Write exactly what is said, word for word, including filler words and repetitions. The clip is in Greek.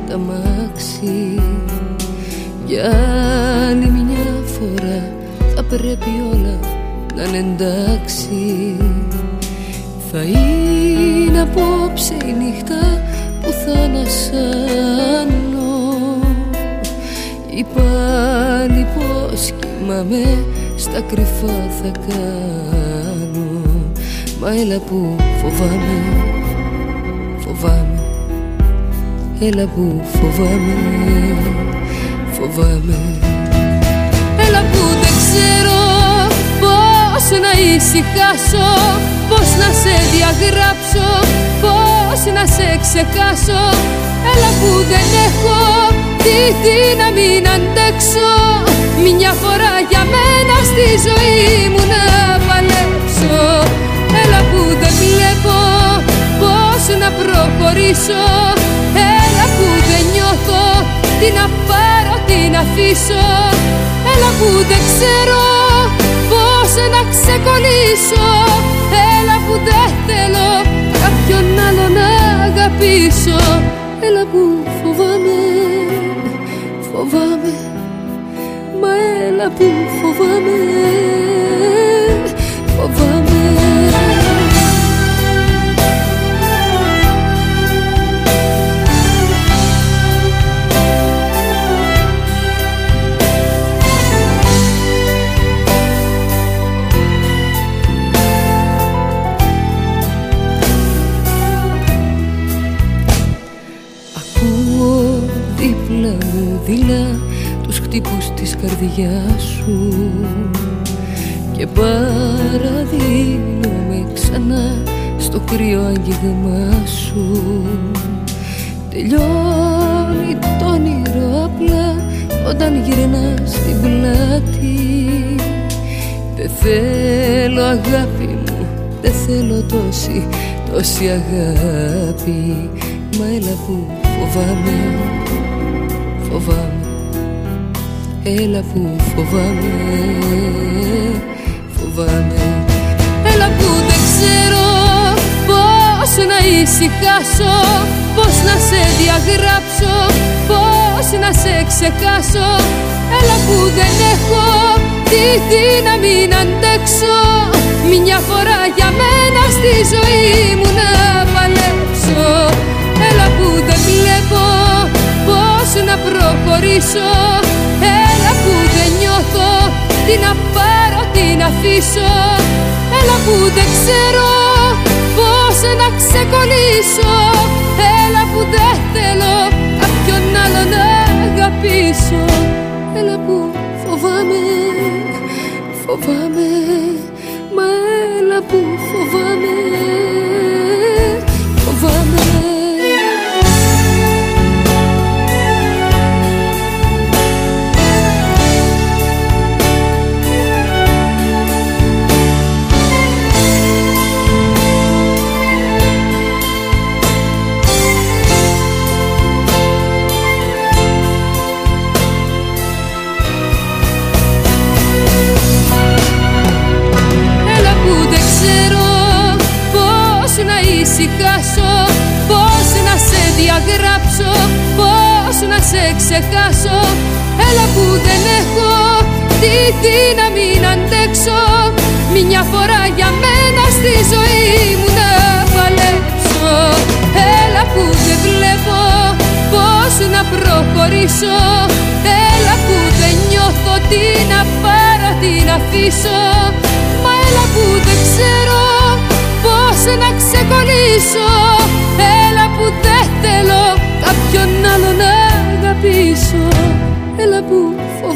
τ' αμάξι. Για άλλη μια φορά θα πρέπει όλα να είναι εντάξει. Θα είναι απόψε η νύχτα που θα ανασάνω. Ή πάλι πως κοιμάμαι, στα κρυφά θα κάνω. Μα έλα που φοβάμαι, φοβάμαι. Έλα που φοβάμαι, φοβάμαι. Έλα που δεν ξέρω πώς να ησυχάσω, πώς να σε διαγράψω, πώς να σε ξεχάσω. Έλα που δεν έχω τη δύναμη να αντέξω, μια φορά για μένα στη ζωή μου να παλέψω. Έλα που δεν βλέπω πώς να προχωρήσω. Έλα που δεν νιώθω τι να πάρω, τι να αφήσω. Έλα που δεν ξέρω πώς να ξεκολλήσω. Έλα που δεν θέλω κάποιον άλλο να αγαπήσω. Έλα που φοβάμαι, φοβάμαι. Μα έλα που φοβάμαι, φοβάμαι. Δίπλα μου δειλά τους χτύπους της καρδιάς σου και παραδίνομαι ξανά στο κρύο άγγιγμά σου. Τελειώνει το όνειρο απλά όταν γυρνάς στην πλάτη. Δεν θέλω αγάπη μου, δεν θέλω τόση, τόση αγάπη. Μα έλα που φοβάμαι, φοβάμαι. Έλα που φοβάμαι, φοβάμαι. Έλα που δεν ξέρω πώς να ησυχάσω, πώς να σε διαγράψω, πώς να σε ξεχάσω. Έλα που δεν έχω τη δύναμη να αντέξω, μια φορά για μένα στη ζωή μου να παλέψω. Έλα που δεν βλέπω πώς να προχωρήσω. Έλα που δεν νιώθω τι να πάρω, τι να αφήσω. Έλα που δεν ξέρω πώς να ξεκολλήσω. Έλα που δεν θέλω κάποιον άλλο να αγαπήσω. Έλα που φοβάμαι, φοβάμαι. Μα έλα που φοβάμαι, φοβάμαι. Πώς να σε διαγράψω, πώς να σε ξεχάσω. Έλα που δεν έχω τη δύναμη να αντέξω, μια φορά για μένα στη ζωή μου να παλέψω. Έλα που δεν βλέπω πώς να προχωρήσω. Έλα που δεν νιώθω τι να πάρω, τι να αφήσω. Μα έλα που δεν ξέρω πώς να ξεκολλήσω. Έλα που δεν θέλω κάποιον άλλο να αγαπήσω. Έλα που φοβάμαι.